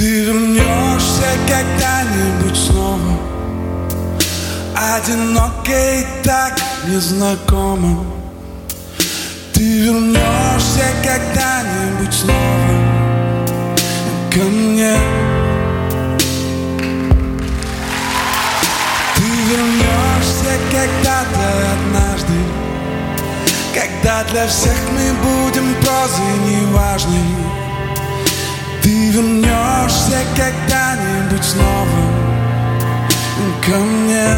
Ты вернешься когда-нибудь снова, одиноко и так незнакомо. Ты вернешься когда-нибудь снова ко мне. Ты вернешься когда-то однажды, когда для всех мы будем прозой неважной. Ты вернешься когда-нибудь снова ко мне.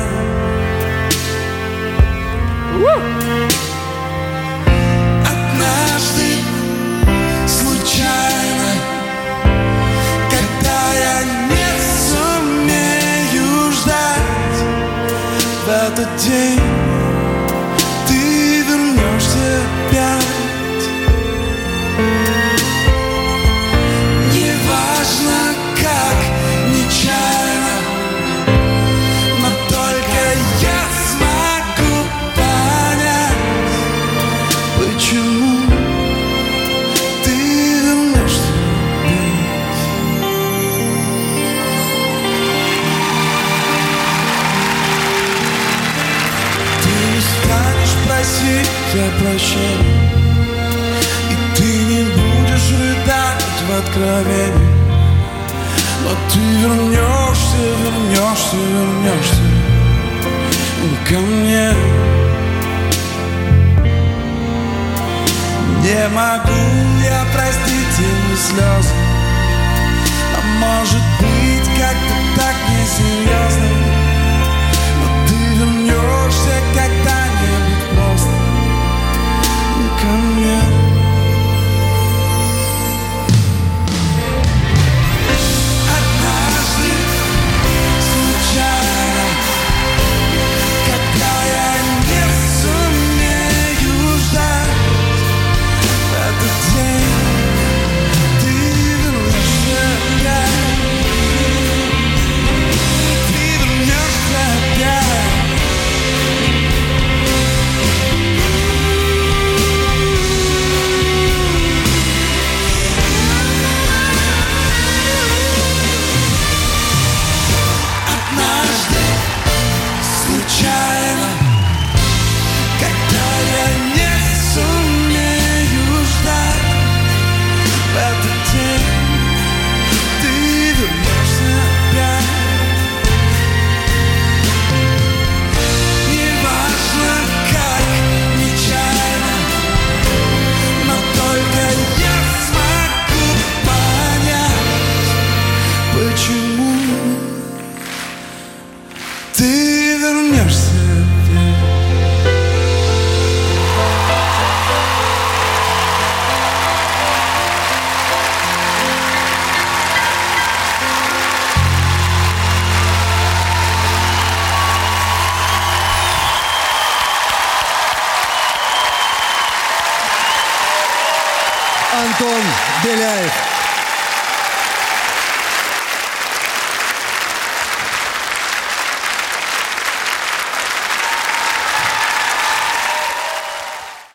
Однажды, случайно, когда я не сумею ждать, в этот день ты вернешься опять. Неважно как, нечаянно, но только я смогу понять, почему ты вернешься опять. Ты не станешь просить о прощении, и ты не будешь рыдать в откровении, но ты вернешься, вернешься, вернешься ко мне. Не могу я простить ему слезы, а может быть как-то так несерьезно, но ты вернешься когда-нибудь просто ко мне. Антон Беляев.